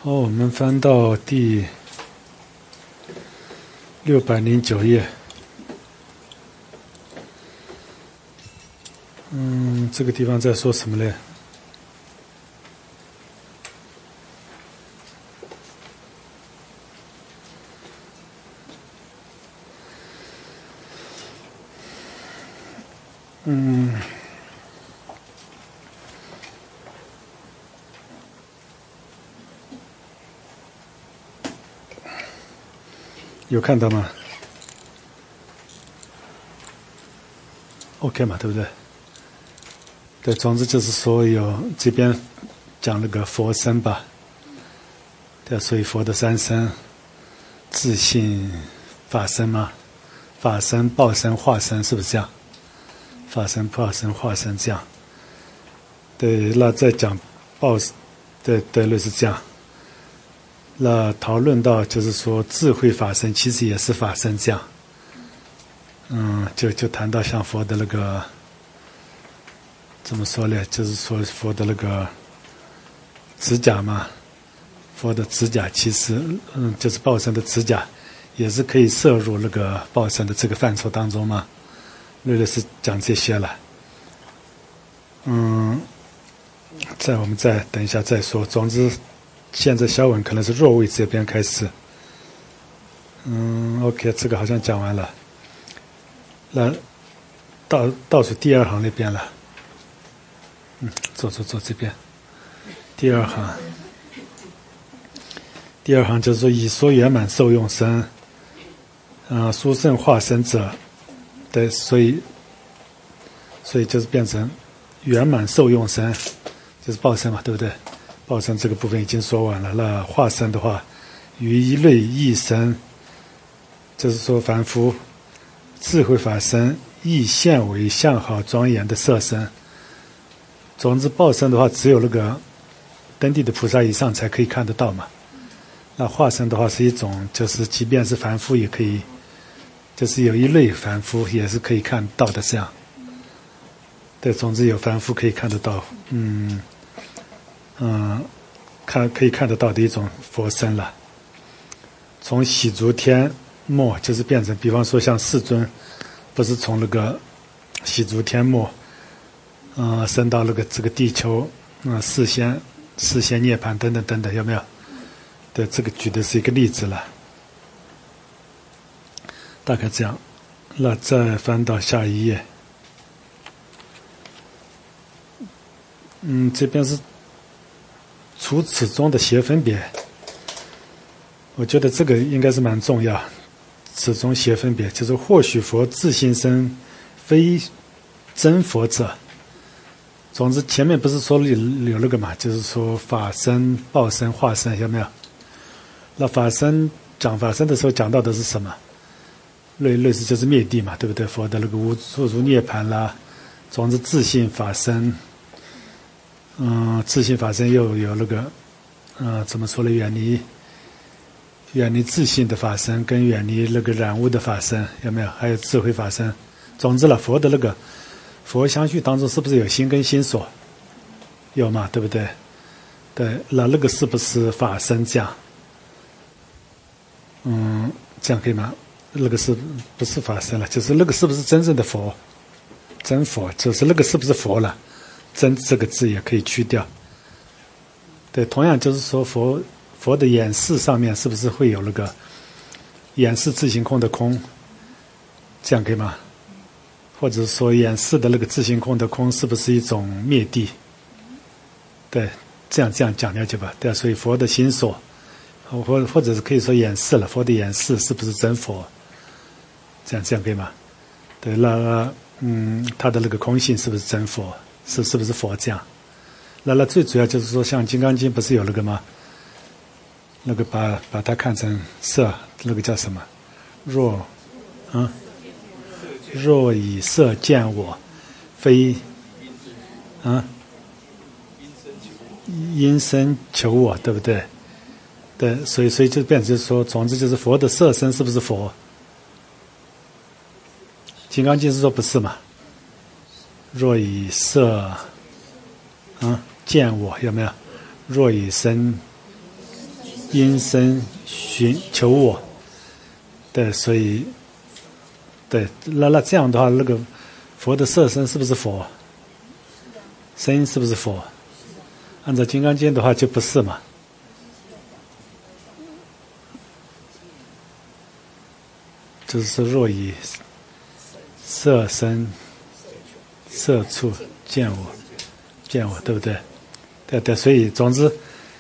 好，我们翻到第609页。这个地方在说什么嘞？有看到吗 ？OK 嘛，对不对？对，总之就是说有这边讲那个佛身吧，对，所以佛的三身，自性法身嘛，法身、报身、化身，是不是这样？法身、报身、化身这样。对，那再讲报，对，类似这样。那讨论到就是说智慧法身其实也是法身这样。就谈到像佛的那个怎么说呢？就是说佛的那个指甲嘛，佛的指甲其实就是报身的指甲，也是可以摄入那个报身的这个范畴当中嘛。类是讲这些了。我们再等一下再说。总之，现在小文可能是若位这边开始。OK， 这个好像讲完了。那倒数第二行那边了。坐这边。第二行就是说以说圆满受用身，殊胜化身者，对，所以就是变成圆满受用身，就是报身嘛，对不对？报身这个部分已经说完了。那化身的话，于一类一身，就是说凡夫智慧法身亦现为相好庄严的色身。总之报身的话，只有那个登地的菩萨以上才可以看得到嘛。那化身的话是一种，就是即便是凡夫也可以，就是有一类凡夫也是可以看到的这样。对，总之有凡夫可以看得到，可以看得到的一种佛身了。从喜足天末就是变成，比方说像世尊，不是从那个喜足天末，升到那个这个地球，世间涅槃等等，有没有？对，这个举的是一个例子了，大概这样。那再翻到下一页。这边是除此中的邪分别，我觉得这个应该是蛮重要。此中邪分别，就是或许佛自性身非真佛者。总之前面不是说有那个嘛，就是说法身、报身、化身，有没有？那法身讲法身的时候讲到的是什么？类似就是灭地嘛，对不对？佛的那个无处如涅槃啦。总之自性法身，自性法身又有那个，怎么说呢？远离自性的法身，跟远离那个染污的法身，有没有？还有智慧法身。总之了，佛的那个佛相续当中是不是有心跟心所？有嘛，对不对？对，那个是不是法身这样？这样可以吗？那个是不是法身了？就是那个是不是真正的佛？真佛就是那个是不是佛了？真这个字也可以去掉。对，同样就是说佛的眼识上面是不是会有那个眼识自行空的空？这样可以吗？或者说眼识的那个自行空的空是不是一种灭地？对，这样讲了解吧。对，所以佛的心所，或者是可以说眼识了，佛的眼识是不是真佛？这样可以吗？对，那他的那个空性是不是真佛？是不是佛这样？那最主要就是说，像《金刚经》不是有那个吗？那个把它看成色，那个叫什么？若以色见我，非因身求我，对不对？对，所以就变成就是说，总之就是佛的色身是不是佛？《金刚经》是说不是嘛？若以色见我，有没有？若以身因身寻求我。对，所以对，那这样的话，那个佛的色身是不是佛？声音是不是佛？按照《金刚经》的话就不是嘛。就是说，若以色身、色处见我，对不对？对，所以总之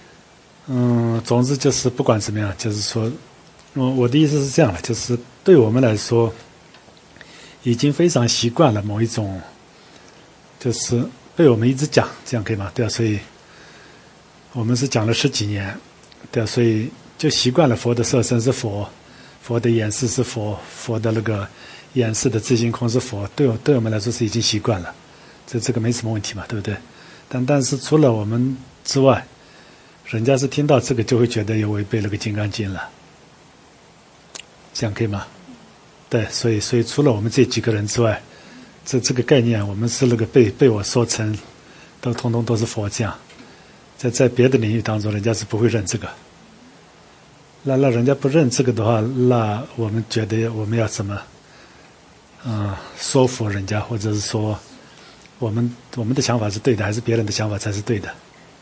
就是不管怎么样，就是说，我的意思是这样的，就是对我们来说，已经非常习惯了某一种，就是被我们一直讲，这样可以吗？对啊，所以我们是讲了10几年，对啊，所以就习惯了佛的色身是佛，佛的眼识是佛，佛的那个眼识的自性空是佛，对我们来说是已经习惯了，这个没什么问题嘛，对不对？但是除了我们之外，人家是听到这个就会觉得有违背那个《金刚经》了，这样可以吗？对，所以除了我们这几个人之外，这个概念我们是那个被我说成通通都是佛，这样在别的领域当中人家是不会认这个。那人家不认这个的话，那我们觉得我们要怎么说服人家，或者是说我们的想法是对的，还是别人的想法才是对的？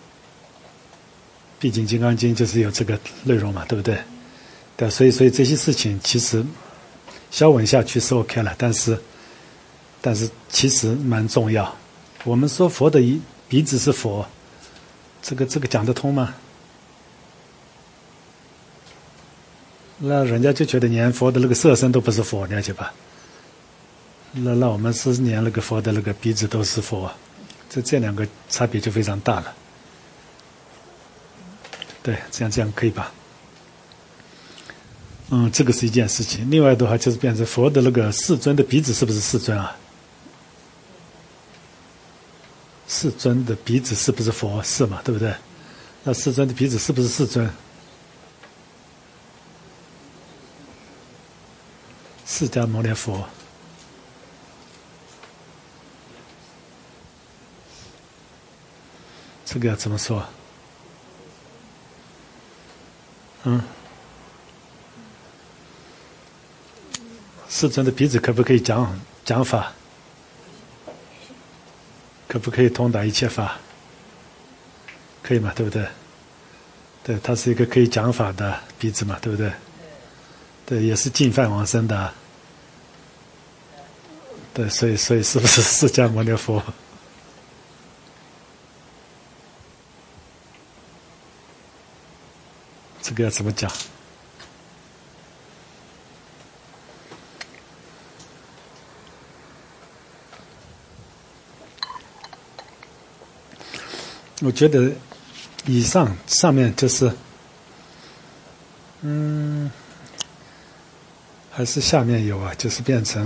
毕竟《金刚经》就是有这个内容嘛，对不对？对，所以这些事情其实消稳下去是 OK 了，但是其实蛮重要。我们说佛的鼻子是佛，这个讲得通吗？那人家就觉得连佛的那个色身都不是佛，了解吧？那我们是连那个佛的那个鼻子都是佛，这两个差别就非常大了。对，这样可以吧？这个是一件事情。另外的话就是变成佛的那个世尊的鼻子是不是世尊啊？世尊的鼻子是不是佛？是嘛？对不对？那世尊的鼻子是不是世尊？释迦牟尼佛。这个要怎么说？世尊的鼻子可不可以讲法？可不可以通达一切法？可以嘛？对不对？对，它是一个可以讲法的鼻子嘛，对不对？对，也是净饭往生的。对，所以是不是释迦牟尼佛？这个要怎么讲？我觉得上面就是还是下面有啊，就是变成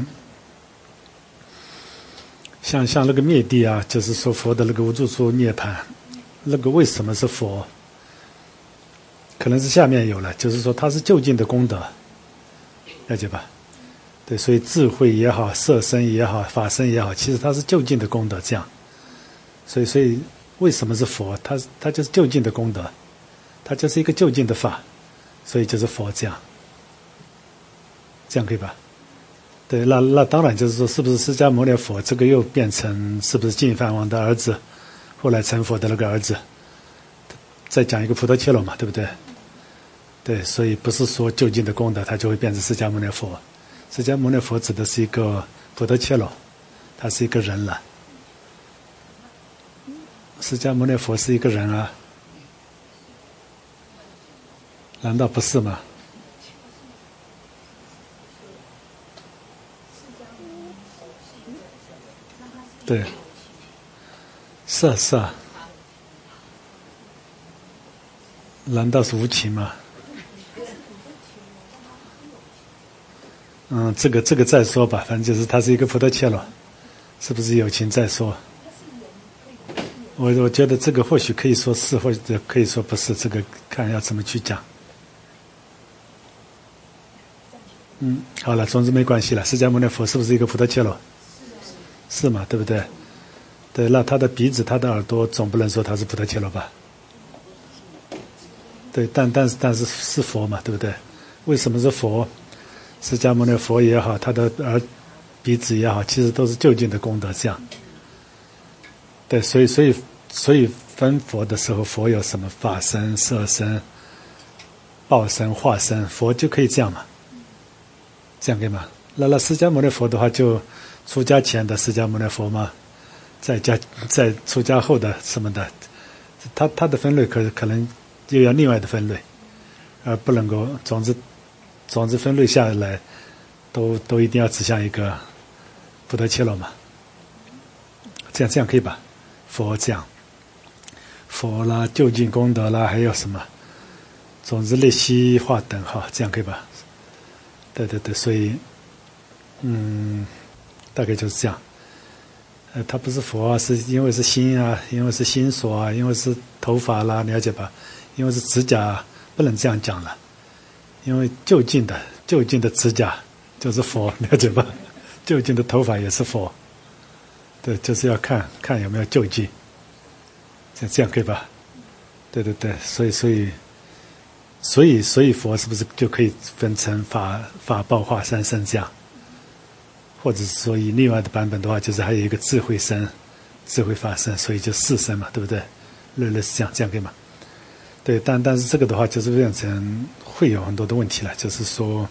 像那个灭地啊，就是说佛的那个无住处涅槃，那个为什么是佛？可能是下面有了，就是说它是就近的功德，了解吧？对，所以智慧也好，色身也好，法身也好，其实它是就近的功德，这样。所以为什么是佛？它就是就近的功德，它就是一个就近的法，所以就是佛，这样可以吧？对，那当然就是说，是不是释迦牟尼佛这个又变成是不是净饭王的儿子，后来成佛的那个儿子？再讲一个普陀伽罗嘛，对不对？对，所以不是说就近的功德，它就会变成释迦牟尼佛。释迦牟尼佛指的是一个普陀伽罗，他是一个人了。释迦牟尼佛是一个人啊，难道不是吗？对，是啊，难道是无情吗？这个再说吧，反正就是他是一个普陀伽罗，是不是有情再说？我觉得这个或许可以说是，或者可以说不是，这个看要怎么去讲。好了，总之没关系了。释迦牟尼佛是不是一个普陀伽罗？是嘛，对不对？对，那他的鼻子、他的耳朵，总不能说他是普陀伽罗吧？ 对，但是是佛嘛，对不对？为什么是佛？释迦牟尼佛也好，他的鼻子也好，其实都是就近的功德这样。对，所以分佛的时候，佛有什么法身、色身、报身、化身，佛就可以这样嘛，这样可以吗？那释迦牟尼佛的话，就出家前的释迦牟尼佛嘛，在出家后的什么的，他的分类可能又要另外的分类，而不能够总之分类下来，都一定要指向一个不得切罗嘛，这样可以吧？佛这样，佛啦，就近功德啦，还有什么？总之类析画等号，这样可以吧？对，所以大概就是这样。它不是佛啊，是因为是心啊，因为是心所啊，因为是头发啦，了解吧？因为是指甲，不能这样讲了。因为就近的指甲就是佛，了解吧？就近的头发也是佛。对，就是要看有没有就近。这样可以吧？对，所以佛是不是就可以分成法报化三身这样？或者是说以另外的版本的话，就是还有一个智慧身、智慧法身，所以就四身嘛，对不对？类似这样可以吗？对，但是这个的话，就是变成会有很多的问题了，就是说，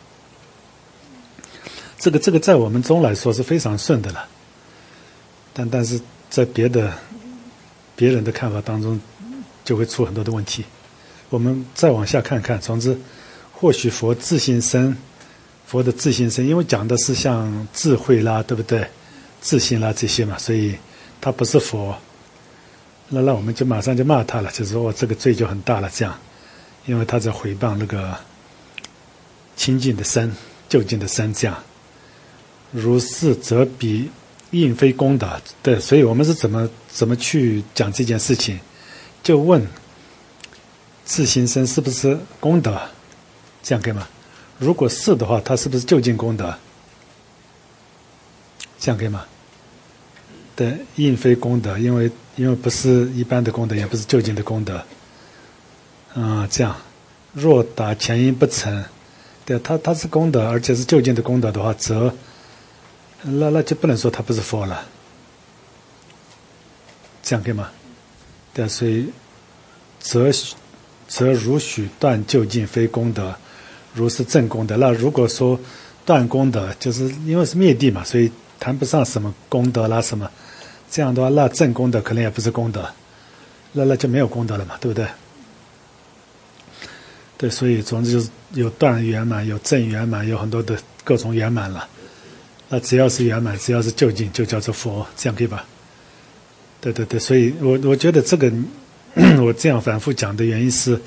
这个在我们中来说是非常顺的了，但是在别人的看法当中，就会出很多的问题。我们再往下看看，总之，或许佛自性身。佛的自性身，因为讲的是像智慧啦，对不对？自信啦这些嘛，所以他不是佛。那我们就马上就骂他了，就是说这个罪就很大了，这样，因为他在毁谤那个清净的身、究竟的身，这样。如是则彼应非功德。对，所以我们是怎么去讲这件事情？就问自性身是不是功德？这样可以吗？如果是的话，它是不是就近功德？这样可以吗？对，应非功德，因为不是一般的功德，也不是就近的功德。这样，若打前因不成，对，它是功德，而且是就近的功德的话，则那就不能说它不是佛了。这样可以吗？对，所以则如许断就近非功德。如是正功德，那如果说断功德，就是因为是灭地嘛，所以谈不上什么功德啦什么，这样的话，那正功德可能也不是功德，那就没有功德了嘛，对不对？对，所以总之就是有断圆满，有正圆满，有很多的各种圆满了。那只要是圆满，只要是就近，就叫做佛，这样可以吧？对，所以我觉得这个我这样反复讲的原因是。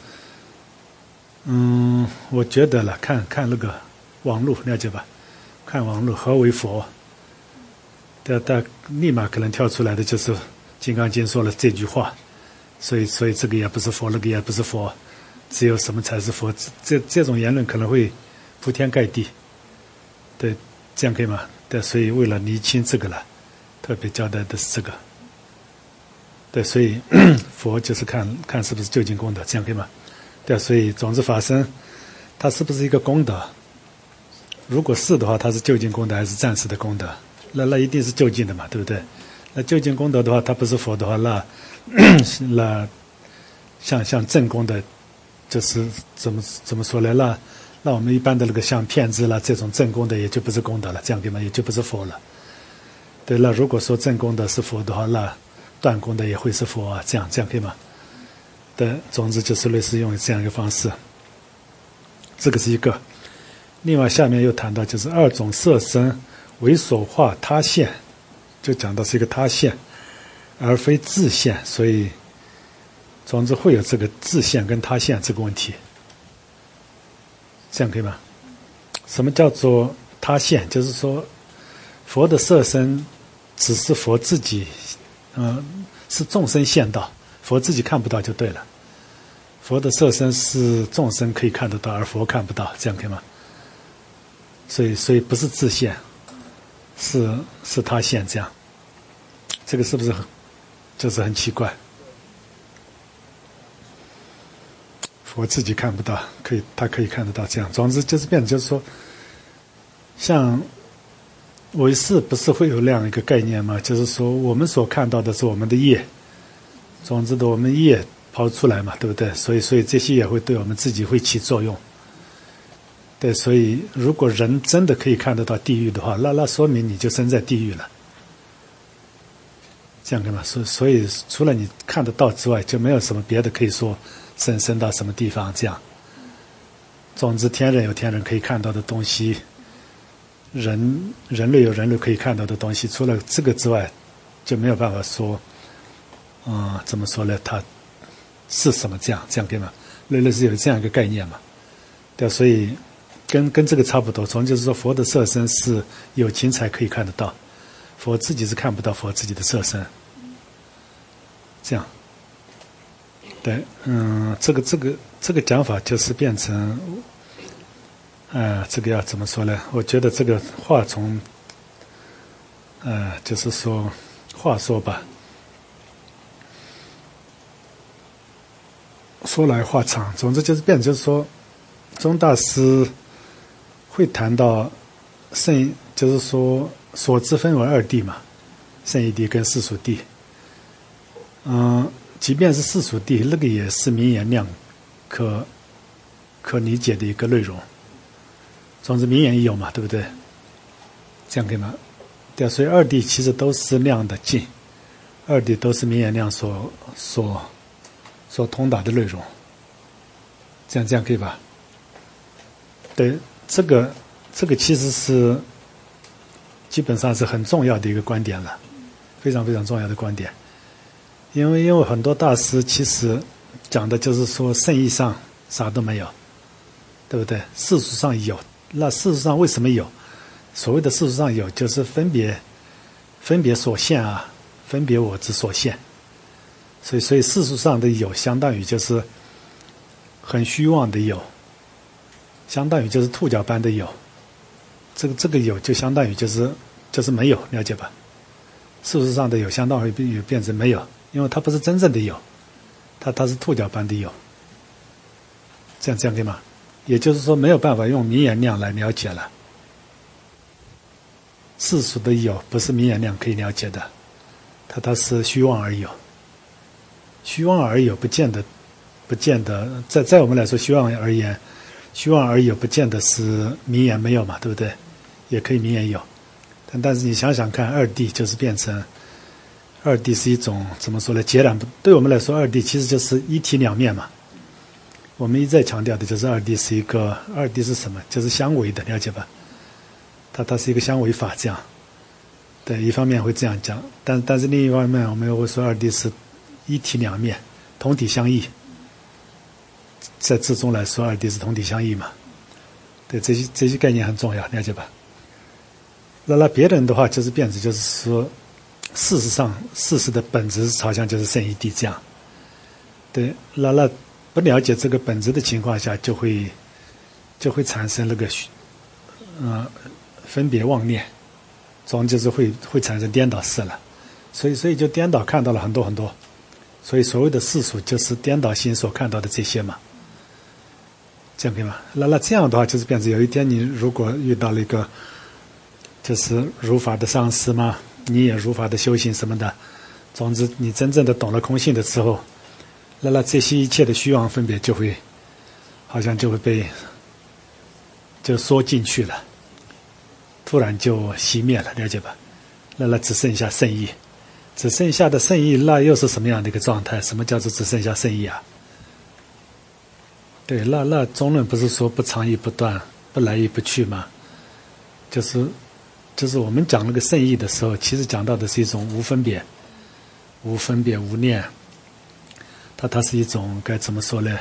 我觉得了，看那个网络，了解吧？看网络何为佛？但立马可能跳出来的就是《金刚经》说了这句话，所以这个也不是佛，那个也不是佛，只有什么才是佛？这种言论可能会铺天盖地。对，这样可以吗？对，所以为了厘清这个了，特别交代的是这个。对，所以佛就是看是不是究竟功德，这样可以吗？对，所以种子法身，它是不是一个功德？如果是的话，它是就近功德还是暂时的功德？那一定是就近的嘛，对不对？那就近功德的话，它不是佛的话，那像正功的，就是怎么说呢？那我们一般的那个像骗子啦这种正功的也就不是功德了，这样对吗？也就不是佛了。对，那如果说正功德是佛的话，那断功德也会是佛啊，这样可以吗？的，总之就是类似用这样一个方式，这个是一个。另外下面又谈到就是二种色身为所化他现，就讲到是一个他现，而非自现，所以总之会有这个自现跟他现这个问题，这样可以吗？什么叫做他现？就是说佛的色身只是佛自己，是众生现到。佛自己看不到就对了，佛的色身是众生可以看得到，而佛看不到，这样可以吗？所以不是自现，是他现，这样，这个是不是就是很奇怪？ 我自己看不到，他可以看得到。这样，总之就是变成就是说，像唯识不是会有那样一个概念吗？就是说，我们所看到的是我们的业，总之的我们业抛出来嘛，对不对？所以这些也会对我们自己会起作用。对，所以如果人真的可以看得到地狱的话，那说明你就生在地狱了。这样对吗？所以除了你看得到之外，就没有什么别的可以说生到什么地方这样。总之，天人有天人可以看到的东西，人类有人类可以看到的东西，除了这个之外，就没有办法说，怎么说呢？它是什么这样对吗？类似有这样一个概念嘛？对，所以跟这个差不多。就是说，佛的色身是有情才可以看得到，佛自己是看不到佛自己的色身。这样，对，这个讲法就是变成，这个要怎么说呢？我觉得这个话从，就是说，话说吧，说来话长，总之就是变成就是说，宗大师会谈到就是说所知分为二谛嘛，圣义谛跟世俗谛。即便是世俗谛，那个也是名言量可理解的一个内容。总之名言也有嘛，对不对？这样可以吗？对啊，所以二谛其实都是量的尽，二谛都是名言量所通达的内容。这样可以吧？对，这个其实是基本上是很重要的一个观点了，非常非常重要的观点。因为很多大师其实讲的就是说圣义上啥都没有，对不对？世俗上有，那世俗上为什么有？所谓的世俗上有，就是分别所现啊，分别我之所现。所以世俗上的有，相当于就是很虚妄的有，相当于就是兔角般的有。这个有就相当于就是没有，了解吧？事实上的有相当于变成没有，因为它不是真正的有，它是兔角般的有。这样可以吗？也就是说没有办法用名言量来了解了。世俗的有不是名言量可以了解的，它是虚妄而有。虚妄而有不见得在我们来说虚妄而言，虚妄而有不见得是名言没有嘛，对不对？也可以名言有。但是你想想看，二谛就是变成二谛是一种怎么说呢？截然不对我们来说，二谛其实就是一体两面嘛。我们一再强调的就是二谛是什么？就是相违的，了解吧？它是一个相违法这样。对，一方面会这样讲，但是另一方面我们又会说二谛是一体两面，同体相异。在智中来说，二谛是同体相异嘛。对，这些概念很重要，了解吧？那别人的话就是变成就是说，事实的本质好像就是圣义谛这样。对，那不了解这个本质的情况下，就会产生那个分别妄念，总就是会产生颠倒式了。所以就颠倒看到了很多很多。所以所谓的世俗就是颠倒心所看到的这些嘛。这样可以吗？那这样的话就是变成有一天你如果遇到了一个就是如法的上师嘛，你也如法的修行什么的，总之你真正的懂了空性的时候，那这些一切的虚妄分别就会好像就会被就缩进去了，突然就熄灭了，了解吧？那只剩下圣意，只剩下的圣意，那又是什么样的一个状态？什么叫做只剩下圣意啊？对，那中论不是说不常意不断，不来意不去吗？就是我们讲那个圣意的时候，其实讲到的是一种无分别、无念。它是一种该怎么说呢？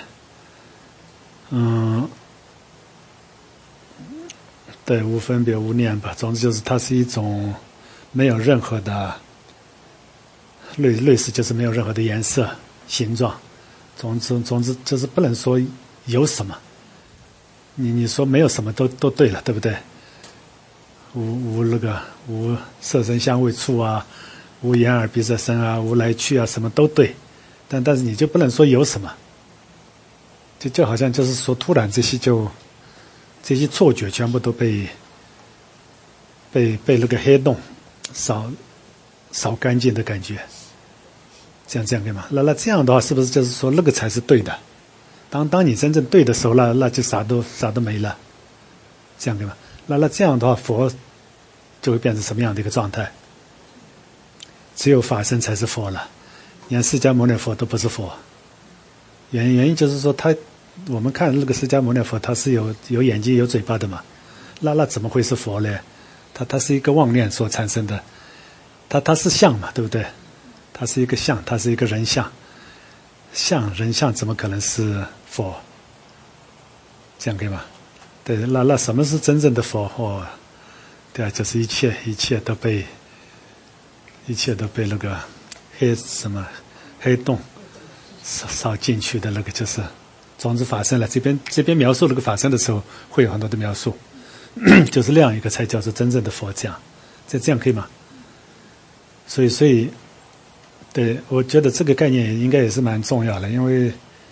对，无分别、无念吧。总之就是它是一种没有任何的类似，就是没有任何的颜色、形状。总之就是不能说有什么。你说没有什么都对了，对不对？无色声香味触啊，无眼耳鼻舌身啊，无来去啊，什么都对，但是你就不能说有什么， 就好像就是说，突然这些错觉全部都被那个黑洞扫干净的感觉，这样可以吗？那这样的话，是不是就是说那个才是对的？当你真正对的时候，那就啥都没了，这样可以吗？那这样的话，佛就会变成什么样的一个状态？只有法身才是佛了，连释迦牟尼佛都不是佛。原因就是说我们看那个释迦牟尼佛，他是有眼睛有嘴巴的嘛，那怎么会是佛呢？它是一个妄念所产生的，它是相嘛，对不对？它是一个相，它是一个人相，人相怎么可能是佛？这样可以吗？对，那什么是真正的佛？对啊，就是一切都被那个黑洞扫进去的那个，就是种子法身了。这边描述那个法身的时候，会有很多的描述，就是那样一个才叫做真正的佛。这样可以吗？所以，对，我觉得这个概念应该也是蛮重要的，因为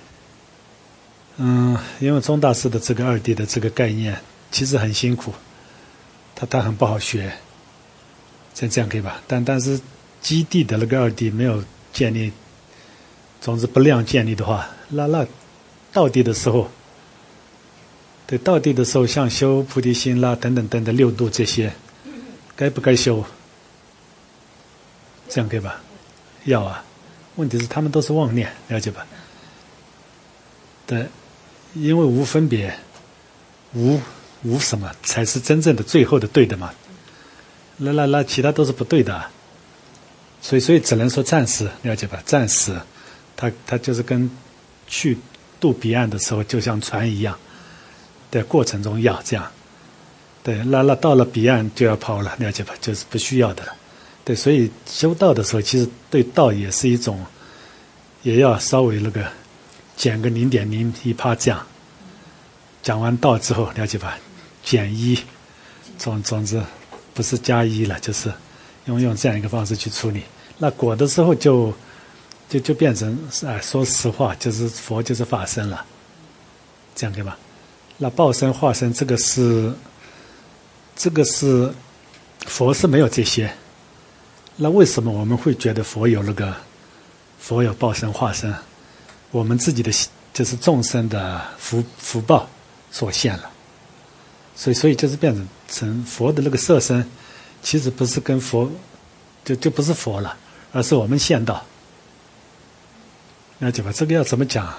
宗大师的这个2D 的这个概念其实很辛苦，他很不好学，这样可以吧？但是基地的那个2D 没有建立，种子不量建立的话，那到底的时候，对，到底的时候，像修菩提心啦等等6度这些，该不该修？这样可以吧？要啊，问题是他们都是妄念，了解吧？对，因为无分别，无什么才是真正的最后的对的嘛？那其他都是不对的啊，所以只能说暂时，了解吧？暂时，它就是跟去渡彼岸的时候，就像船一样，在过程中要这样，对，那到了彼岸就要抛了，了解吧？就是不需要的了。对，所以修道的时候，其实对道也是一种，也要稍微那个减个0.01%这样。讲完道之后，了解吧？减1，总之不是加1了，就是用这样一个方式去处理。那果的时候就变成说实话，就是佛就是法身了，这样对吧？那报身化身这个是佛是没有这些。那为什么我们会觉得佛有报身化身？我们自己的就是众生的福报所现了，所以就是变成佛的那个色身，其实不是跟佛就不是佛了，而是我们现到。了解吧？这个要怎么讲？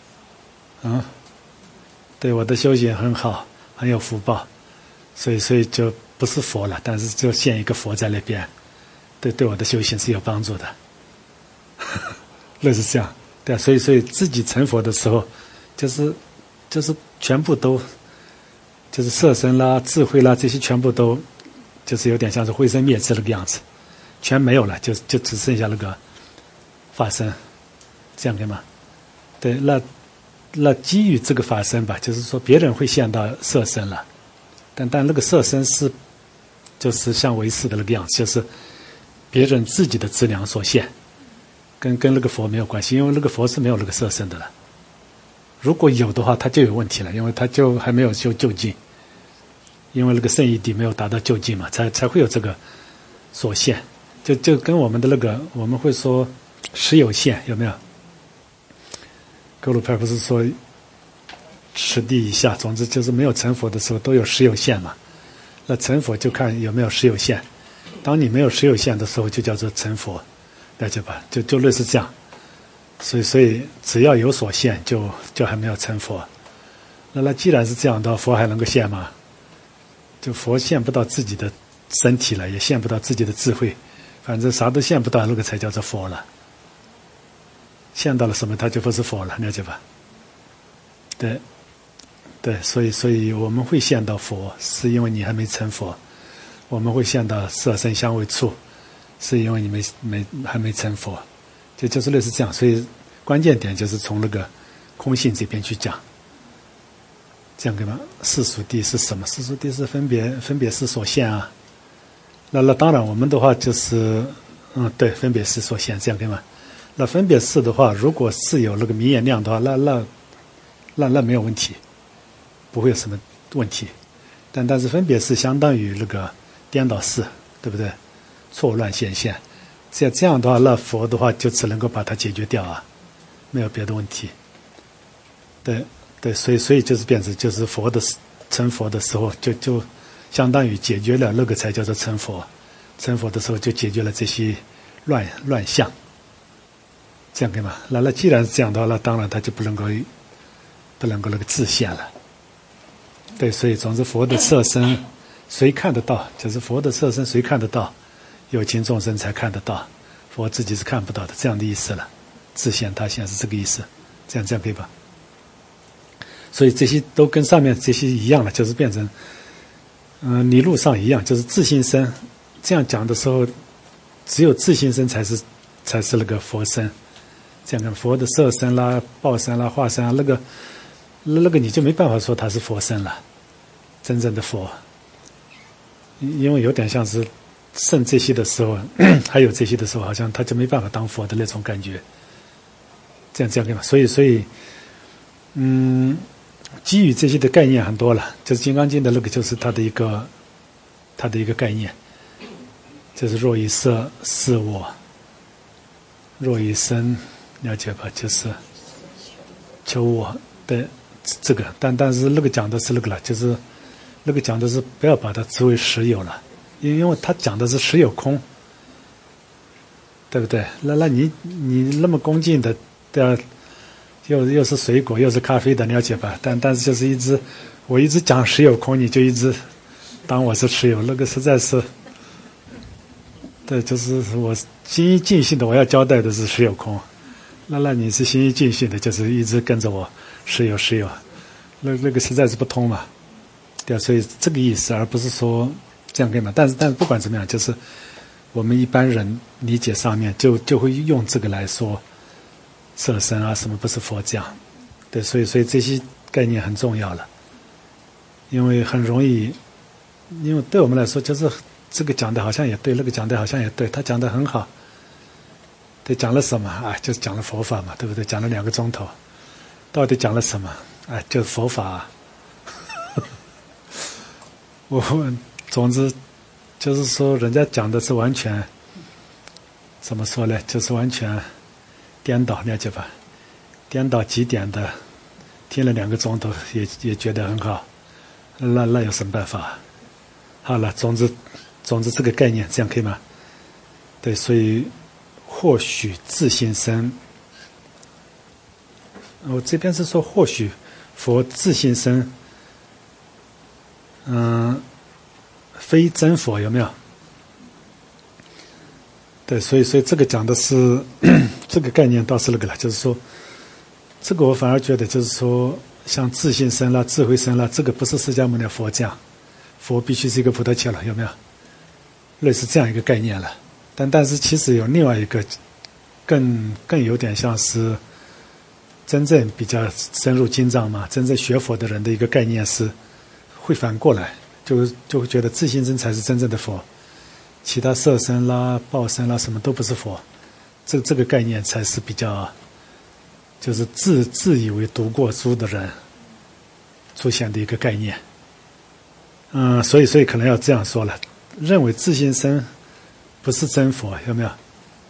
对，我的修行很好，很有福报，所以就不是佛了，但是就现一个佛在那边。对我的修行是有帮助的，类似这样，对啊，所以自己成佛的时候，就是全部都，就是色身啦、智慧啦这些全部都，就是有点像是灰身灭智那个样子，全没有了，就只剩下那个法身，这样可以吗？对，那基于这个法身吧，就是说别人会现到色身了，但那个色身就是像唯识的那个样子，就是别人自己的资粮所现，跟那个佛没有关系，因为那个佛是没有那个色身的了。如果有的话，他就有问题了，因为他就还没有修究竟，因为那个圣义谛没有达到究竟嘛，才会有这个所现。就跟我们的那个，我们会说实有现，有没有？格鲁派不是说10地以下，总之就是没有成佛的时候都有实有现嘛。那成佛就看有没有实有现。当你没有实有现的时候，就叫做成佛，了解吧？就类似这样。所以只要有所现，就还没有成佛。那既然是这样的，佛还能够现吗？就佛现不到自己的身体了，也现不到自己的智慧，反正啥都现不到，那个才叫做佛了。现到了什么，他就不是佛了，了解吧？对，所以我们会现到佛，是因为你还没成佛。我们会现到色身香味触，是因为你还没成佛，就是类似这样。所以关键点就是从那个空性这边去讲，这样对吗？世俗谛是什么？世俗谛是分别是所现啊。那当然我们的话就是对，分别是所现，这样对吗？那分别是的话，如果是有那个明眼量的话， 那没有问题，不会有什么问题。但是分别是相当于那个颠倒式，对不对？错乱显现，这样的话，那佛的话就只能够把它解决掉啊，没有别的问题。对，所以就是变成就是佛的成佛的时候，就相当于解决了那个才叫做成佛。成佛的时候就解决了这些乱象，这样可以吗？那既然是这样的话，那当然他就不能够那个自现了。对，所以总之佛的色身谁看得到？就是佛的色身谁看得到？有情众生才看得到，佛自己是看不到的，这样的意思了。自现他现是这个意思，这样可以吧？所以这些都跟上面这些一样了，就是变成理路上一样，就是自性身。这样讲的时候，只有自性身才是那个佛身。这样跟佛的色身啦、报身啦、化身啊，那个你就没办法说它是佛身了，真正的佛。因为有点像是剩这些的时候，还有这些的时候，好像他就没办法当佛的那种感觉。这样可以吗？所以基于这些的概念很多了，就是《金刚经》的那个，就是它的一个概念，就是若以色是我，若以身了解吧，就是求我的这个，但是那个讲的是那个了，就是那个讲的是不要把它视为实有了，因为他讲的是实有空，对不对？那你那么恭敬的，对啊。又是水果又是咖啡的，了解吧？但是就是我一直讲实有空，你就一直当我是实有，那个实在是，对，就是我心意尽性的，我要交代的是实有空，那你是心意尽性的，就是一直跟着我实有，那个实在是不通嘛，对啊，所以这个意思，而不是说这样可以嘛？但是不管怎么样，就是我们一般人理解上面就会用这个来说。色身啊，什么不是佛这样？对，所以这些概念很重要了，因为很容易，因为对我们来说，就是这个讲的好像也对，那个讲的好像也对，他讲的很好。对，讲了什么啊？就是讲了佛法嘛，对不对？讲了2个钟头，到底讲了什么？哎，就是佛法啊。总之就是说，人家讲的是完全怎么说呢？就是完全。颠倒，了解吧？颠倒极点的，听了2个钟头也觉得很好，那有什么办法？好了，总之这个概念这样可以吗？对，所以或许自性身，我这边是说或许佛自性身，非真佛有没有？对，所以这个讲的是这个概念倒是那个了，就是说，这个我反而觉得就是说，像自性身啦、智慧身啦，这个不是释迦牟尼佛这样，佛必须是一个菩提伽罗，有没有？类似这样一个概念了。但是其实有另外一个更有点像是真正比较深入经藏嘛，真正学佛的人的一个概念是会反过来，就会觉得自性身才是真正的佛。其他色身啦、报身啦，什么都不是佛，这个概念才是比较，就是自以为读过书的人出现的一个概念。所以可能要这样说了，认为自性身不是真佛，有没有？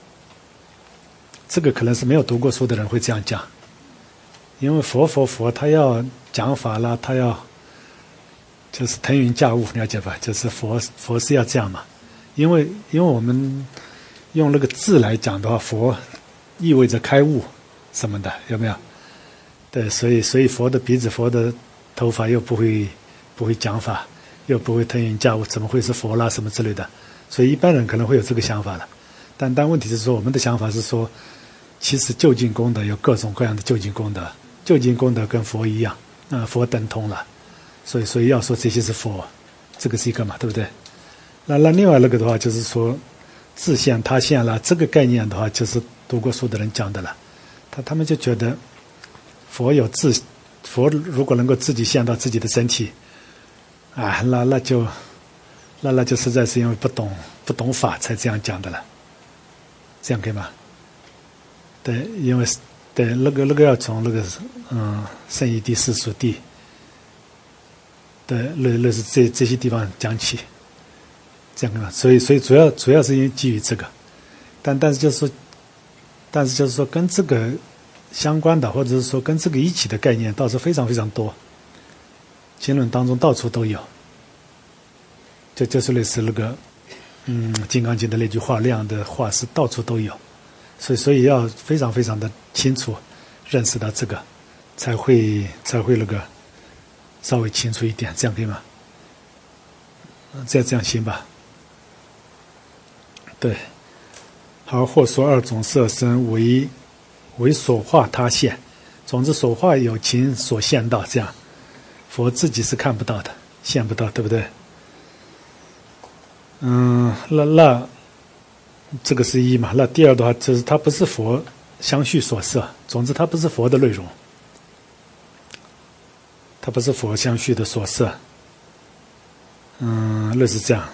这个可能是没有读过书的人会这样讲，因为佛他要讲法啦，他要就是腾云驾雾，了解吧？就是佛是要这样嘛。因为我们用那个字来讲的话，佛意味着开悟什么的，有没有？对，所以佛的鼻子、佛的头发又不会讲法，又不会腾云驾雾，怎么会是佛啦什么之类的？所以一般人可能会有这个想法了。但问题是说，我们的想法是说，其实究竟功德有各种各样的究竟功德，究竟功德跟佛一样，佛等同了。所以要说这些是佛，这个是一个嘛，对不对？那另外那个的话，就是说自现他现了，这个概念的话，就是读过书的人讲的了。他们就觉得佛如果能够自己现到自己的身体，那就实在是因为不懂法才这样讲的了。这样可以吗？对，因为对，那个要从圣义地、世俗地，对，类似这些地方讲起，这样的，所以主要是因为基于这个，但是就是说跟这个相关的，或者是说跟这个一起的概念，倒是非常非常多，经论当中到处都有，就是类似那个《金刚经》的那句话那样的话是到处都有。所以要非常非常的清楚认识到这个，才会那个稍微清楚一点，这样可以吗？这样行吧？对，好，或说二种色身为所化他现，总之所化有情所现到，这样佛自己是看不到的，现不到，对不对？那这个是一嘛？那第二的话就是它不是佛相续所摄，总之它不是佛的内容，它不是佛相续的所摄。类似这样。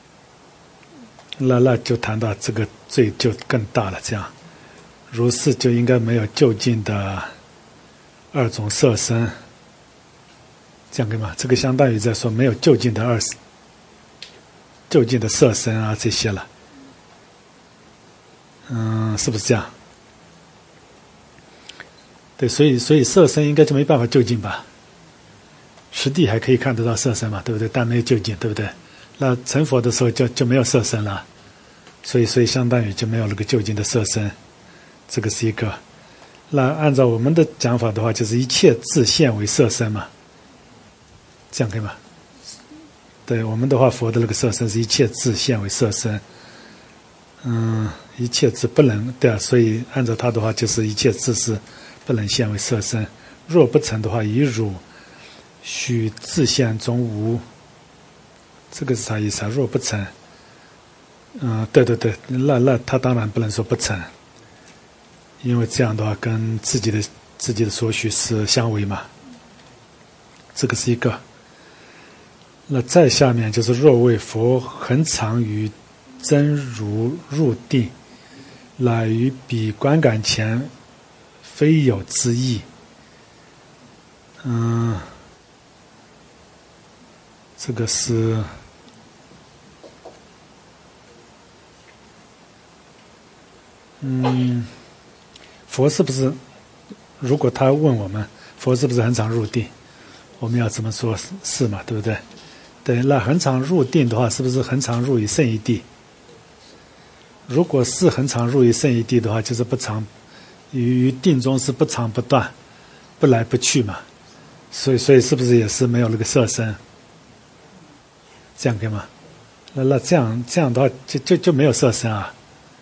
那就谈到这个罪就更大了，这样，如是就应该没有就近的二种色身，这样可以吗？这个相当于在说没有就近的色身啊这些了。是不是这样？对，所以色身应该就没办法就近吧？实地还可以看得到色身嘛，对不对？但没有就近，对不对？那成佛的时候就没有色身了，所以相当于就没有那个就近的色身，这个是一个。那按照我们的讲法的话，就是一切自现为色身嘛，这样可以吗？对，我们的话，佛的那个色身是一切自现为色身。一切自不能，对啊，所以按照他的话，就是一切自是不能现为色身。若不成的话，以汝许自现中无，这个是啥意思啊？若不成，对，那他当然不能说不成，因为这样的话跟自己的所许是相违嘛。这个是一个。那再下面就是若为佛恒常于真如入定，乃于彼观感前非有之意。这个是佛是不是？如果他问我们，佛是不是恒常入定？我们要怎么说？是嘛？对不对？对，那恒常入定的话，是不是恒常入于圣义地？如果是恒常入于圣义地的话，就是不常于定中是不长不断，不来不去嘛。所以是不是也是没有那个色身？这样可以吗？那这样的话就没有色身啊，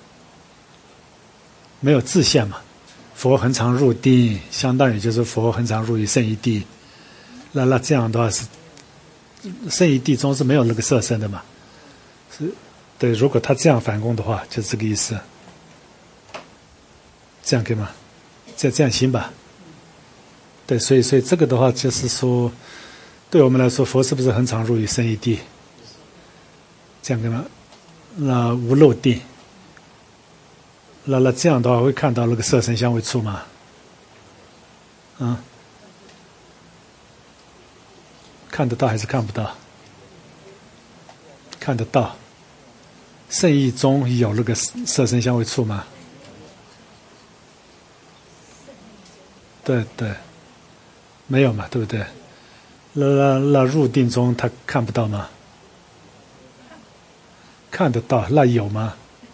没有自现嘛。佛恒常入定，相当于就是佛恒常入于圣义地。那这样的话是圣义地中是没有那个色身的嘛？是。对，如果他这样反攻的话，就是这个意思。这样可以吗？这样行吧？对，所以这个的话，就是说，对我们来说，佛是不是恒常入于圣义地？这样可以吗？那无漏定。那这样的话，会看到那个色身相位处吗？看得到还是看不到？看得到。圣义中有那个色身相位处吗？对，没有嘛，对不对？那入定中他看不到吗？看得到，那有吗？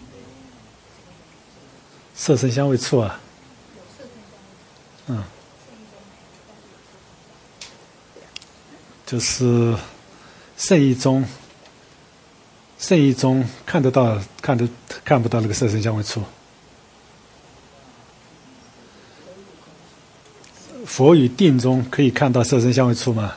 色身相位处啊。就是圣义中看得到，看不到那个色身相位处。佛与定中可以看到色身相位处吗？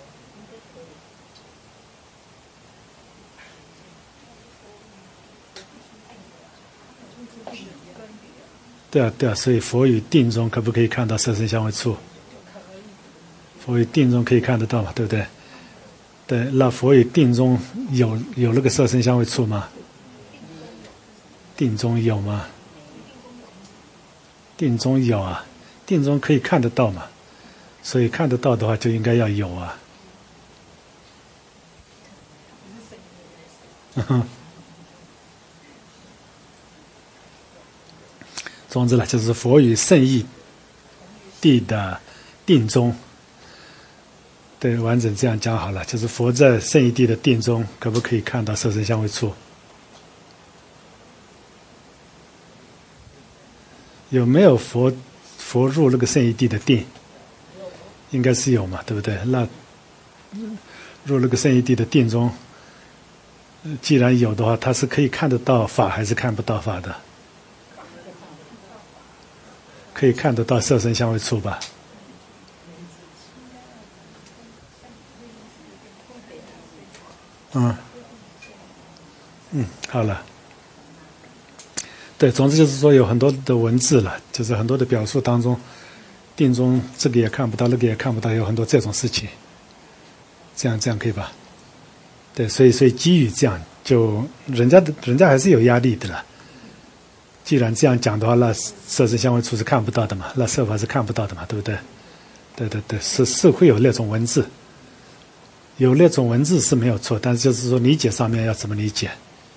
对啊，所以佛与定中可不可以看到色身相位处？佛与定中可以看得到嘛，对不对？对，那佛与定中有那个色身相位处吗？定中有吗？定中有啊。 定中可以看得到嘛，所以看得到的话就应该要有啊。总之了，就是佛与圣义谛的定中。对，完整这样讲好了，就是佛在圣义谛的定中，可不可以看到色身香味触？有没有佛入那个圣义谛的定？应该是有嘛，对不对？那入那个圣义谛的定中，既然有的话，他是可以看得到法还是看不到法的？可以看得到色身香味触吧？好了。对，总之就是说有很多的文字了，就是很多的表述当中，定中这个也看不到，那个也看不到，有很多这种事情。这样可以吧？对，所以基于这样，就人家还是有压力的了。既然这样讲的话，那色身香味触是看不到的嘛，那色法是看不到的嘛，对不对？对，是会有那种文字，有那种文字是没有错，但是就是说理解上面要怎么理解？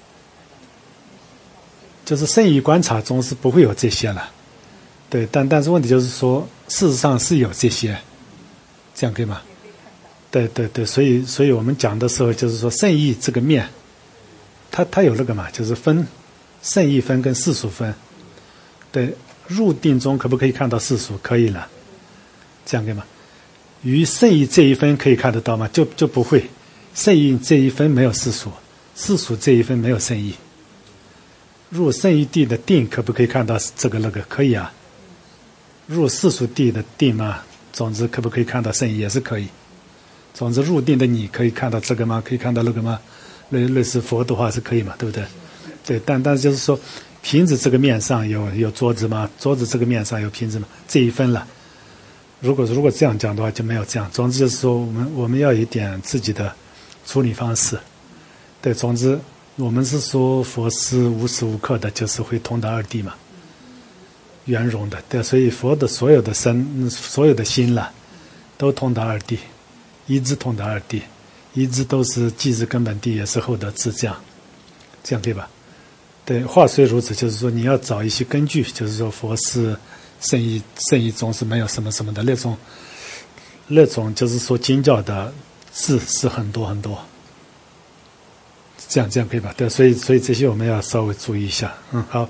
就是圣义观察中是不会有这些了，对，但是问题就是说，事实上是有这些，这样可以吗？对，所以我们讲的时候就是说圣义这个面，它有那个嘛，就是分圣义分跟世俗分，对，入定中可不可以看到世俗？可以了，这样可以吗？于圣义这一分可以看得到吗？就不会，圣义这一分没有世俗，世俗这一分没有圣义。入圣义谛的定可不可以看到这个那个？可以啊。入世俗谛的定嘛，总之可不可以看到圣义也是可以。总之入定的你可以看到这个吗？可以看到那个吗？类似佛的话是可以嘛，对不对？对，但是就是说，瓶子这个面上有桌子吗？桌子这个面上有瓶子吗？这一分了。如果这样讲的话，就没有这样。总之就是说，我们要有一点自己的处理方式。对，总之我们是说佛是无时无刻的，就是会通达二谛嘛，圆融的。对，所以佛的所有的身、所有的心了，都通达二谛，一直通达二谛，一直都是既是根本谛，也是后得智，这样对吧？对，话虽如此，就是说你要找一些根据，就是说佛是圣义中是没有什么什么的那种，就是说经教的字是很多很多，这样可以吧？对，所以这些我们要稍微注意一下。好。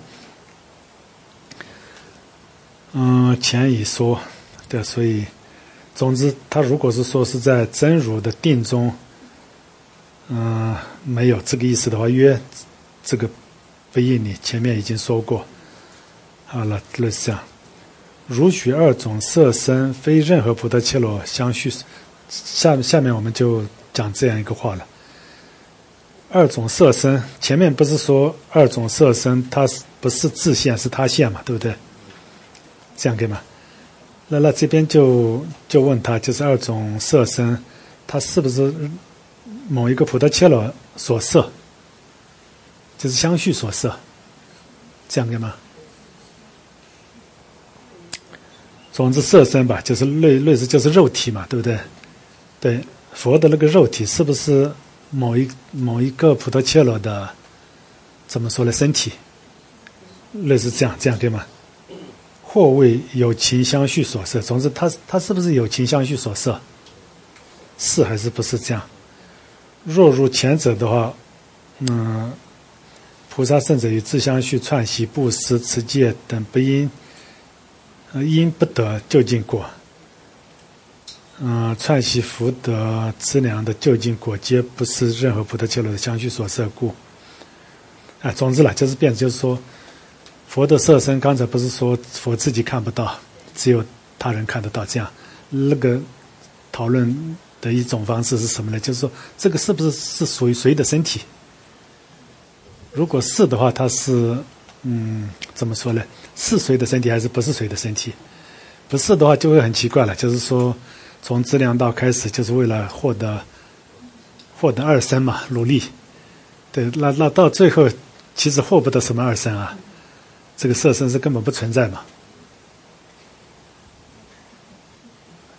前已说，对，所以总之他如果是说是在真如的定中，没有这个意思的话，约这个不应理，前面已经说过。好了，类似这样。如许二种色身，非任何菩提切罗相续。下面我们就讲这样一个话了。二种色身，前面不是说二种色身，它不是自现，是他现嘛，对不对？这样可以吗？那这边就问他，就是二种色身，它是不是某一个菩提切罗所摄？就是相续所摄，这样可以吗？总之色身吧，就是类似就是肉体嘛，对不对？对，佛的那个肉体是不是某一个菩提切罗的怎么说呢？身体，类似这样可以吗？或为有情相续所摄，总之它是不是有情相续所摄？是还是不是这样？若如前者的话，菩萨圣者与自相续、串习、布施、持戒等不因不得究竟果，串习福德资粮的究竟果，皆不是任何菩提切罗的相续所摄故。总之了，就是变成就是说，佛的色身，刚才不是说佛自己看不到，只有他人看得到，这样那个讨论的一种方式是什么呢？就是说，这个是不是属于谁的身体？如果是的话，它是怎么说呢？是谁的身体还是不是谁的身体？不是的话就会很奇怪了，就是说从资粮道开始就是为了获得二身嘛，努力。对，那到最后其实获不得什么二身啊，这个色身是根本不存在嘛。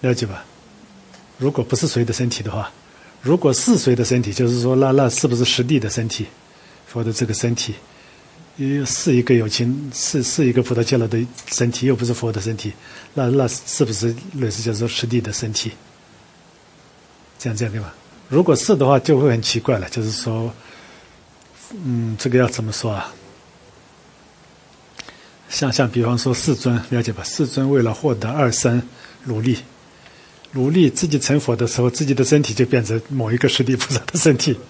了解吧？如果不是谁的身体的话，如果是谁的身体，就是说那是不是实地的身体？佛的这个身体，是一个有情，是一个普陀伽罗的身体，又不是佛的身体，那是不是类似就是说实地的身体？这样对吧？如果是的话，就会很奇怪了，就是说，这个要怎么说啊？像比方说世尊，了解吧？世尊为了获得二身努力自己成佛的时候，自己的身体就变成某一个实地菩萨的身体，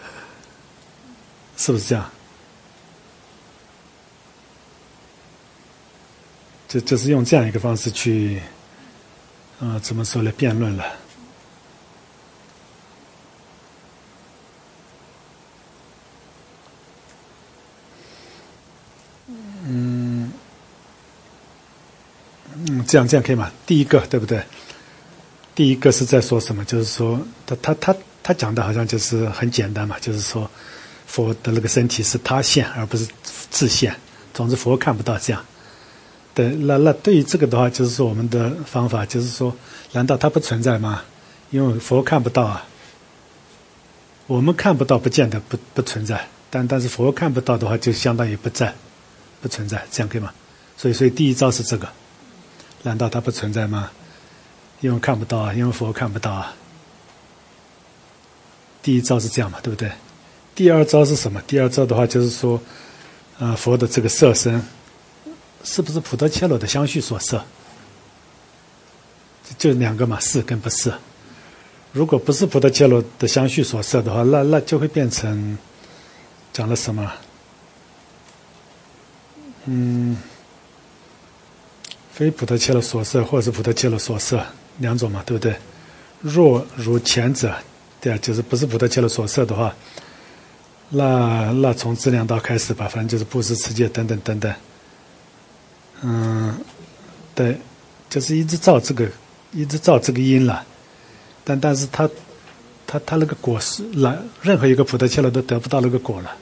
是不是这样？就是用这样一个方式去，怎么说呢？辩论了。这样可以吗？第一个对不对？第一个是在说什么？就是说他讲的好像就是很简单嘛，就是说佛的那个身体是他现而不是自现，总之佛看不到这样。对，那对于这个的话，就是说我们的方法就是说，难道它不存在吗？因为佛看不到啊，我们看不到不见得不存在，但是佛看不到的话，就相当于不存在，这样可以吗？所以第一招是这个，难道它不存在吗？因为看不到啊，因为佛看不到啊。第一招是这样嘛，对不对？第二招是什么？第二招的话就是说，佛的这个色身是不是普陀伽罗的相续所摄？就两个嘛，是跟不是。如果不是普陀伽罗的相续所摄的话，那就会变成讲了什么？非普陀伽罗所摄或者是普陀伽罗所摄两种嘛，对不对？若如前者，对啊，就是不是普陀伽罗所摄的话，那从资粮道开始吧，反正就是布施、持戒等等，对，就是一直照这个因了，但是他那个果是任何一个普陀伽罗都得不到那个果了，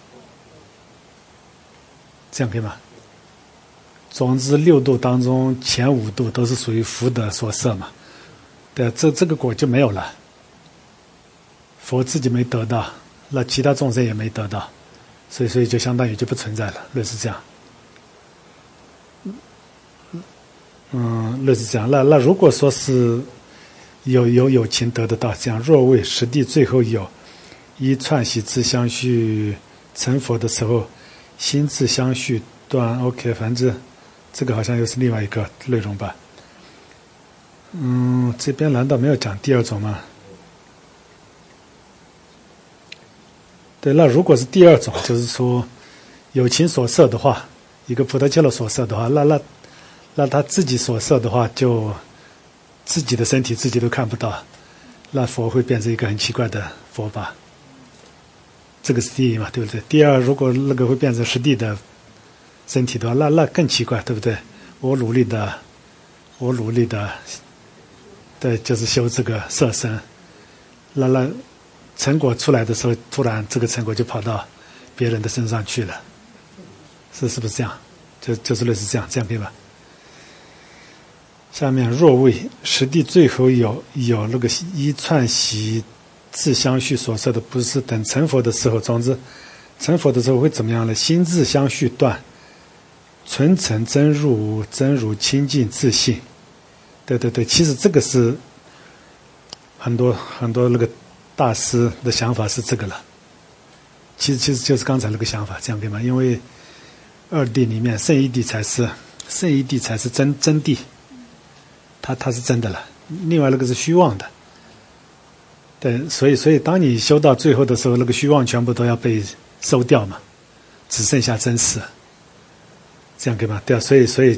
这样可以吗？总之6度当中前5度都是属于福德所摄嘛，对，这个果就没有了，佛自己没得到，那其他众生也没得到，所以就相当于就不存在了，类似这样。类似这样。那如果说是有情得得到这样，若为实地最后有依串习自相续成佛的时候，心自相续断 OK， 反正这个好像又是另外一个内容吧。这边难道没有讲第二种吗？对，那如果是第二种，就是说有情所摄的话，一个普陀伽罗所摄的话，那他自己所摄的话，就自己的身体自己都看不到，那佛会变成一个很奇怪的佛吧？这个是第一嘛，对不对？第二，如果那个会变成实地的身体的话，那更奇怪，对不对？我努力的，对，就是修这个色身，那成果出来的时候，突然这个成果就跑到别人的身上去了，是不是这样？就是类似这样可以吧？下面若为实地最后有那个依串习自相续所摄的不是等成佛的时候，总之成佛的时候会怎么样呢？心自相续断，纯成真如清净自信。对，其实这个是很多那个大师的想法是这个了。其实就是刚才那个想法，这样可以吗？因为二谛里面圣一谛才是真谛。它是真的了，另外那个是虚妄的，对，所以当你修到最后的时候，那个虚妄全部都要被收掉嘛，只剩下真实，这样可以吧？对啊，所以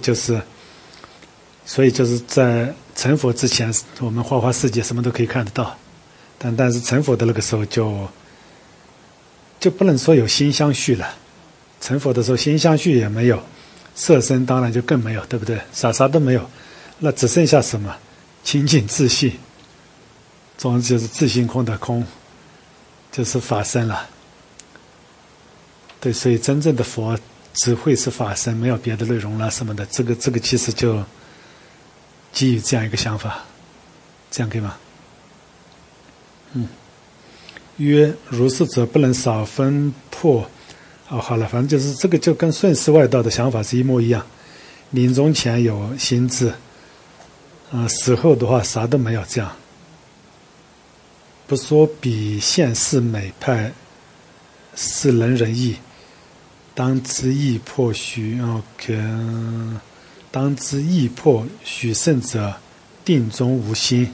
就是在成佛之前，我们花花世界什么都可以看得到，但是成佛的那个时候就不能说有心相续了，成佛的时候心相续也没有，色身当然就更没有，对不对？啥都没有。那只剩下什么？清净自信，总之就是自性空的空，就是法身了。对，所以真正的佛只会是法身，没有别的内容了什么的。这个其实就基于这样一个想法。 这样可以吗？曰：如是者不能少分破。好了，反正就是这个，就跟顺世外道的想法是一模一样。临终前有心智，死后的话啥都没有，这样。不说比现世美派是人仁义，当知义破许当知义破许胜者，定中无心。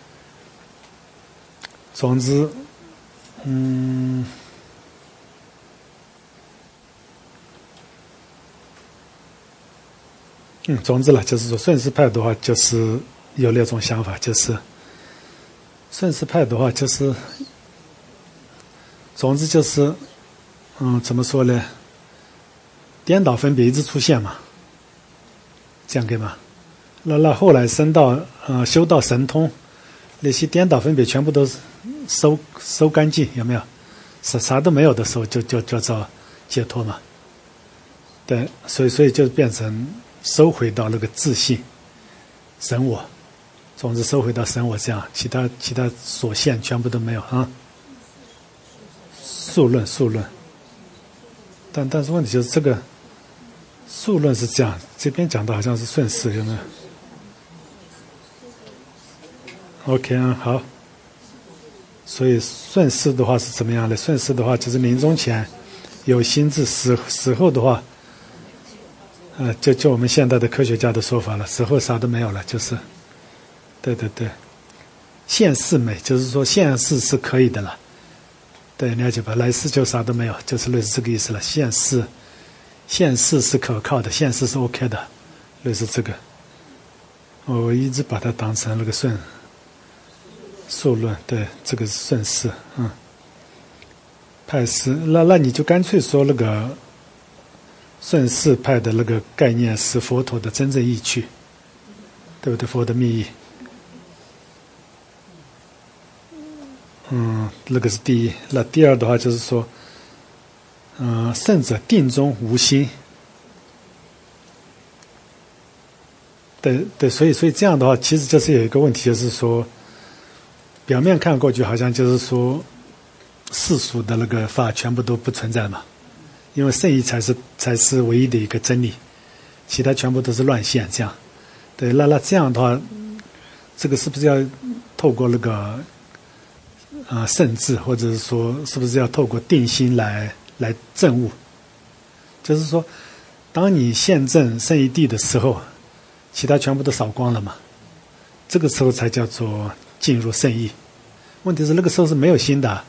总之，总之了，就是说顺世派的话，就是有那种想法，就是顺世派的话，就是总之就是，怎么说呢？颠倒分别一直出现嘛，这样可以吗？那后来修到神通，那些颠倒分别全部都收干净，有没有？啥都没有的时候，就叫做解脱嘛。对，所以就变成收回到那个自信、神我，总之收回到神我这样，其他所现全部都没有啊。数论，但是问题就是这个数论是这样，这边讲的好像是顺势，有没有 ？OK 好。所以顺势的话是怎么样的？顺势的话就是临终前有心智，死后的话，就我们现代的科学家的说法了，死后啥都没有了，就是，对，现世美，就是说现世是可以的了，对，了解吧？来世就啥都没有，就是类似这个意思了。现世是可靠的，现世是 OK 的，类似这个。我一直把它当成那个数论，对，这个是顺势，派师，那你就干脆说那个顺势派的那个概念是佛陀的真正意趣，对不对？佛的密意，那个是第一。那第二的话就是说，圣者定中无心，对，所以这样的话，其实就是有一个问题，就是说，表面看过去好像就是说，世俗的那个法全部都不存在嘛，因为圣意才是唯一的一个真理，其他全部都是乱现，这样。对，那这样的话，这个是不是要透过那个圣智，或者是说是不是要透过定心来证悟？就是说，当你现证圣义谛的时候，其他全部都扫光了嘛，这个时候才叫做进入圣意。问题是那个时候是没有心的，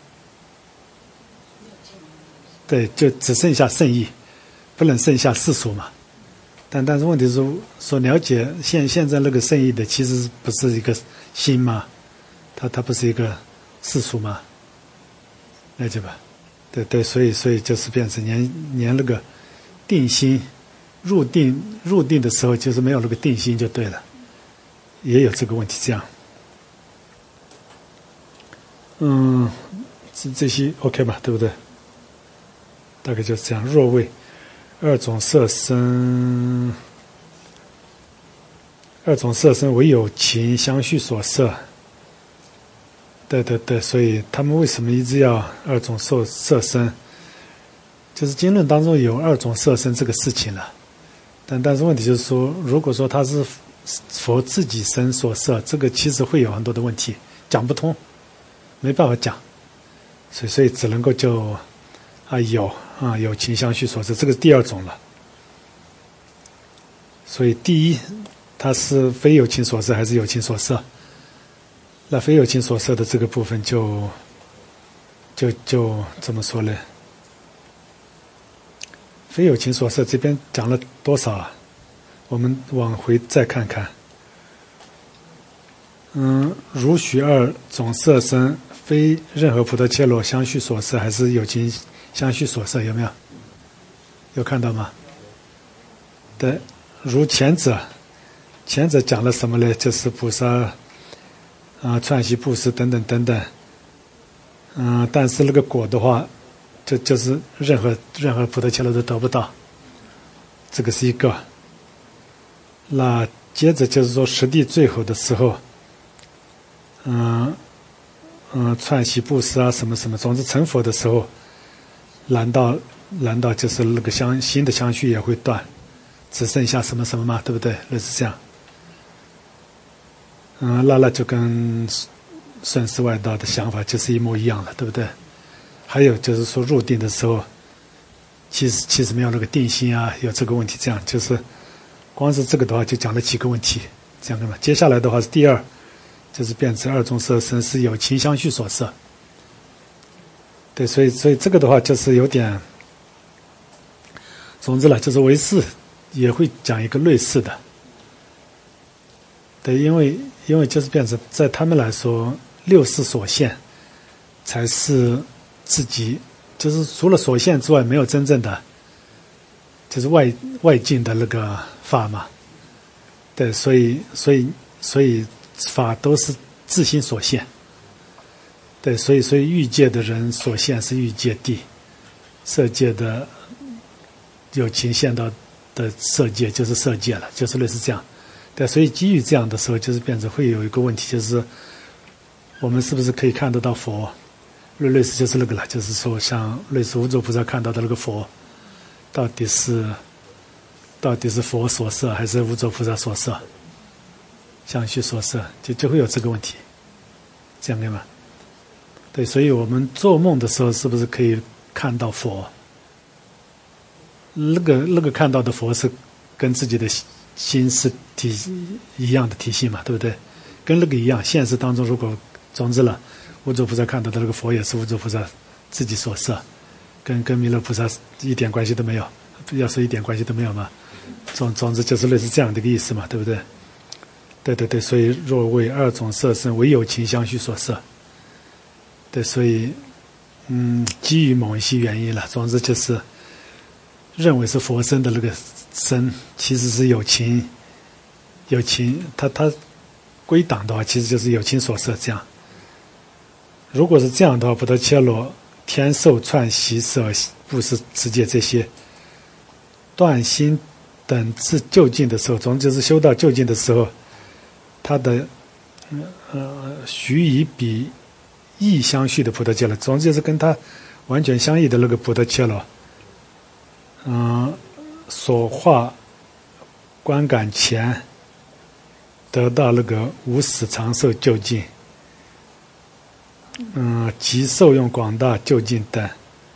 对，就只剩下圣意，不能剩下世俗嘛。但是问题是所了解现在那个圣意的其实不是一个心嘛，它不是一个世俗嘛，了解吧？对，所以就是变成连那个定心入定的时候，就是没有那个定心就对了，也有这个问题这样。这些 OK 吧，对不对？大概就是这样。若谓二种色身唯有情相续所摄，对，所以他们为什么一直要二种色身？就是经论当中有二种色身这个事情了，但是问题就是说，如果说他是佛自己身所摄，这个其实会有很多的问题，讲不通，没办法讲，所以只能够就有情相续所摄，这个是第二种了。所以第一，它是非有情所摄还是有情所摄？那非有情所摄的这个部分就怎么说呢？非有情所摄这边讲了多少啊？我们往回再看看。如许二种色身，非任何菩提切罗相续所摄，还是有情相续所摄？有没有？有看到吗？对，如前者讲了什么呢？就是菩萨串习布施等等，但是那个果的话，就是任何菩提切罗都得不到，这个是一个。那接着就是说实地最后的时候， 串习布施啊，什么什么，总之成佛的时候，难道就是那个新的相续也会断，只剩下什么什么嘛，对不对？类似这样。那就跟顺世外道的想法就是一模一样了，对不对？还有就是说入定的时候，其实没有那个定心啊，有这个问题。这样就是光是这个的话就讲了几个问题，这样的嘛。接下来的话是第二，就是变成二种色身是有情相续所摄。对，所以这个的话就是有点，总之了，就是唯识也会讲一个类似的。对，因为就是变成在他们来说，六识所现才是自己，就是除了所现之外，没有真正的就是外境的那个法嘛。对，所以法都是自心所现。对，所以欲界的人所现是欲界地，色界的有情现到的色界就是色界了，就是类似这样。对，所以基于这样的时候，就是变成会有一个问题，就是我们是不是可以看得到佛？类似就是那个了，就是说像类似无著菩萨看到的那个佛，到底是佛所摄还是无著菩萨所摄？相续所摄，就会有这个问题，这样对吗？对，所以我们做梦的时候是不是可以看到佛？那个看到的佛是跟自己的心是一样的体系嘛，对不对？跟那个一样，现实当中如果总之了，无著菩萨看到的那个佛也是无著菩萨自己所摄，跟弥勒菩萨一点关系都没有，要说一点关系都没有嘛，总之就是类似这样的一个意思嘛，对不对？对，所以若为二种色身，唯有情相续所摄。对，所以基于某一些原因了，总之就是认为是佛身的那个身，其实是有情，它归档的话，其实就是有情所摄这样。如果是这样的话，不得切罗、天受、串习、舍、布施、持戒这些断心等至究竟的时候，总之就是修到究竟的时候，它的许以比异相续的菩提伽罗，总之就是跟它完全相异的那个菩提伽罗，所化观感前得到那个无始长寿究竟，即受用广大究竟等，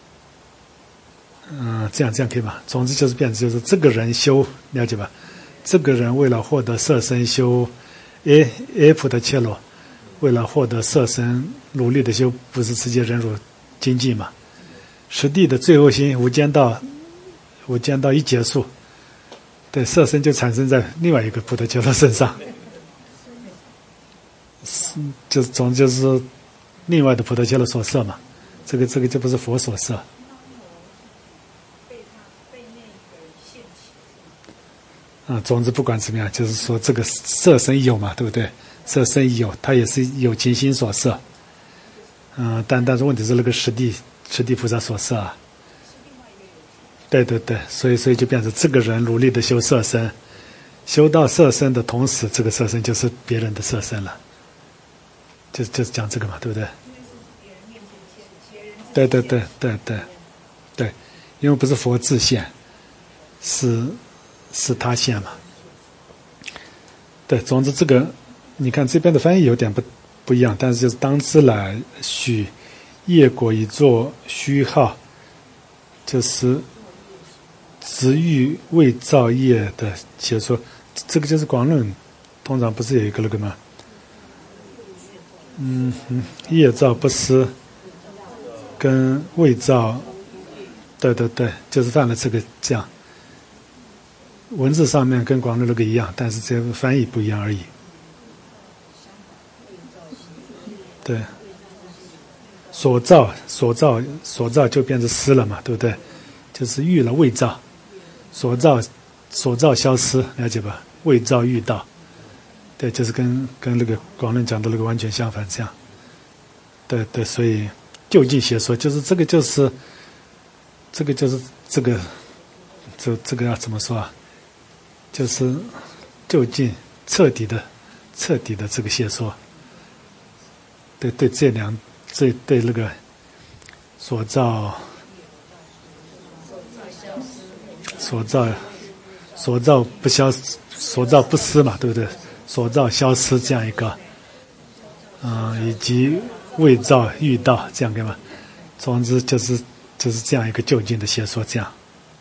这样可以吧？总之就是变成就是这个人修，了解吧？这个人为了获得色身修菩提伽罗，为了获得色身努力的修不是持戒忍辱精进嘛？实地的最后心无间道一结束，对，色身就产生在另外一个菩提伽罗身上，总之就是另外的菩提伽罗所摄嘛，这个就不是佛所摄。总之不管怎么样，就是说这个色身有嘛，对不对？色身有，它也是有情心所摄。但是问题是那个实地菩萨所摄啊。对，所以就变成这个人努力的修色身，修到色身的同时，这个色身就是别人的色身了。就是讲这个嘛，对不对？对，因为不是佛自现，是他现嘛。对，总之这个你看这边的翻译有点不一样，但是就是当知来许业果以作虚号，就是执欲未造业的解说，这个就是广论通常不是有一个那个吗？业造不思跟未造，对，就是犯了这样。文字上面跟广论那个一样，但是这个翻译不一样而已。对，所造就变成失了嘛，对不对？就是欲了未造，所造消失，了解吧？未造欲到，对，就是跟那个广论讲的那个完全相反，这样。对，所以究竟邪说就是这个要怎么说啊？就是究竟彻底的这个邪说， 对对那个所造不消失，所造不失嘛，对不对？所造消失这样一个，以及未造遇到这样对吗？总之就是这样一个就近的学说，这样。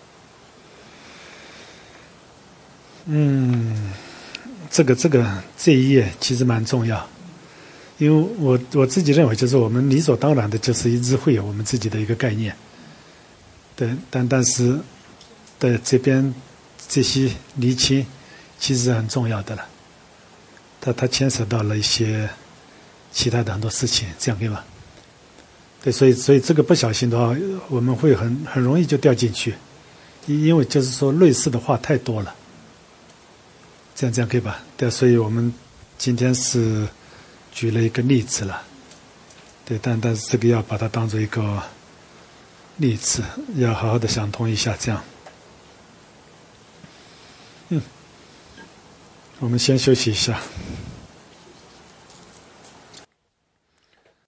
这一页其实蛮重要，因为我自己认为，就是我们理所当然的，就是一直会有我们自己的一个概念，对，但是的这边这些厘清其实是很重要的了，它牵扯到了一些其他的很多事情，这样对吧？对，所以这个不小心的话，我们会很容易就掉进去，因为就是说类似的话太多了。这样可以吧？对，所以我们今天是举了一个例子了，对，但是这个要把它当做一个例子，要好好的想通一下，这样。我们先休息一下。